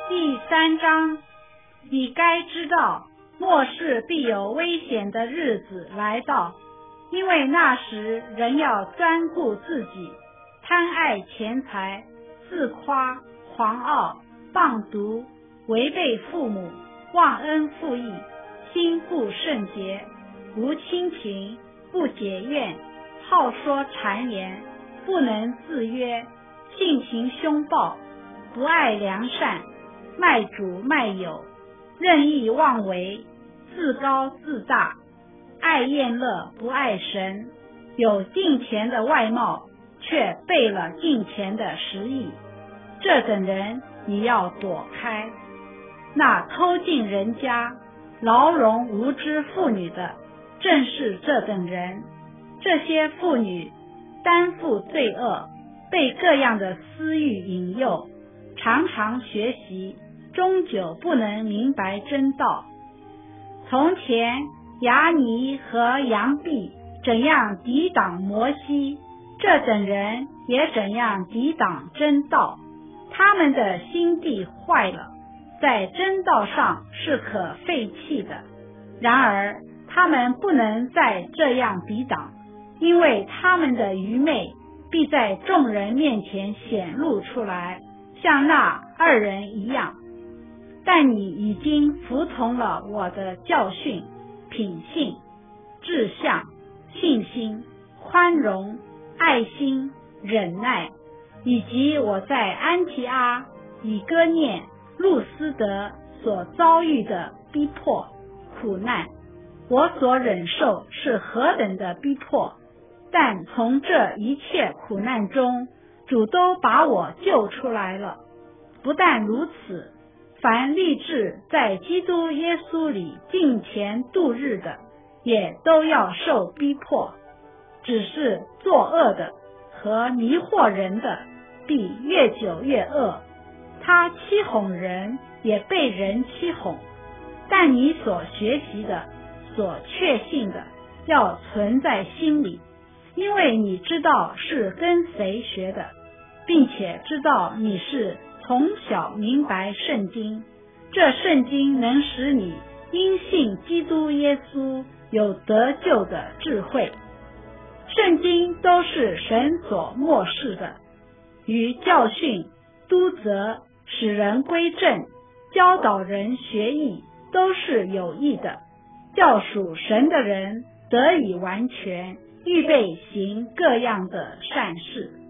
第3章，你该知道，末世必有危险的日子来到，因为那时人要专顾自己，贪爱钱财，自夸，狂傲，放毒，违背父母，忘恩负义，心不圣洁，无亲情，不解怨，好说谗言，不能自约，性情凶暴，不爱良善，卖主卖友，任意妄为，自高自大，爱厌乐不爱神，有敬虔的外貌，却背了敬虔的实意，这等人你要躲开。那偷进人家，牢笼无知妇女的，正是这等人。这些妇女担负罪恶，被各样的私欲引诱，常常学习，终究不能明白真道。从前亚尼和杨毕怎样抵挡摩西，这等人也怎样抵挡真道。他们的心地坏了，在真道上是可废弃的，然而他们不能再这样抵挡，因为他们的愚昧必在众人面前显露出来，像那2人一样。但你已经服从了我的教训、品性、志向、信心、宽容、爱心、忍耐，以及我在安提阿、以哥念、路斯德所遭遇的逼迫、苦难。我所忍受是何等的逼迫，但从这一切苦难中，主都把我救出来了。不但如此，凡立志在基督耶稣里敬虔度日的，也都要受逼迫。只是作恶的和迷惑人的，必越久越恶。他欺哄人，也被人欺哄。但你所学习的，所确信的，要存在心里，因为你知道是跟谁学的，并且知道你是从小明白圣经。这圣经能使你因信基督耶稣有得救的智慧。圣经都是神所默示的，于教训、督责、使人归正、教导人学义，都是有益的，叫属神的人得以完全，预备行各样的善事。